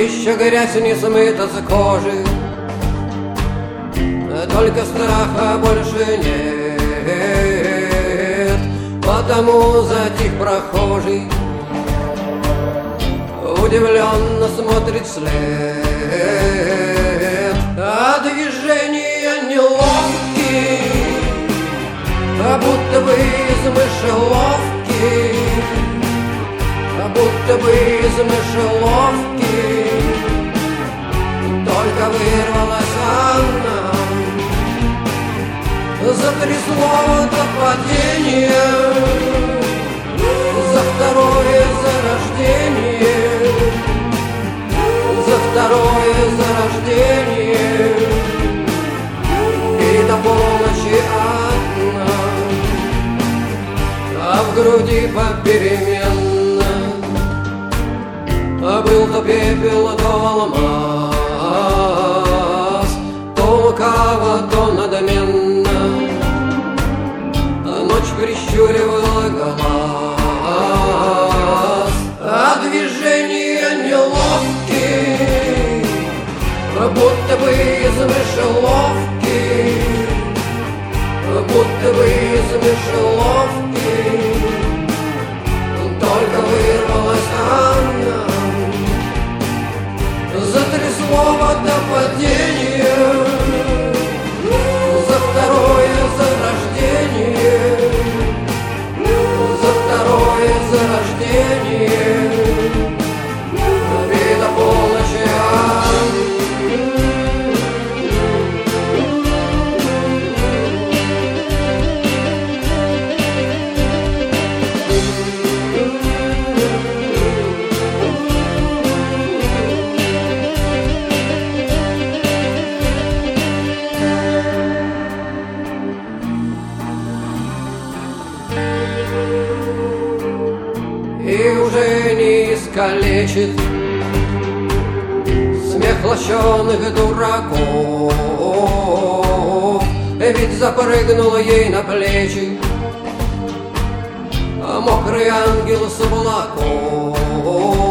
Еще грязь не смыта с кожи, только страха больше нет. Потому затих прохожий, удивленно смотрит вслед. А движения неловкие, будто бы из мышеловки, будто бы из мышеловки. Только вырвалась она, затрясло до падения, за второе зарождение, за второе зарождение. И до полночи одна, а в груди попеременно был то пепел, то алмаз, то лукаво, то надменно ночь прищуривала глаз. А движения неловкие, будто бы из мышеловки, будто бы из мышеловки. Только вырвалась она, затрясло до падения, за второе зарождение, за второе зарождение. И до полночи и уже не искалечит смех лощеных дураков. Ведь запрыгнула ей на плечи мокрый ангел с облаков.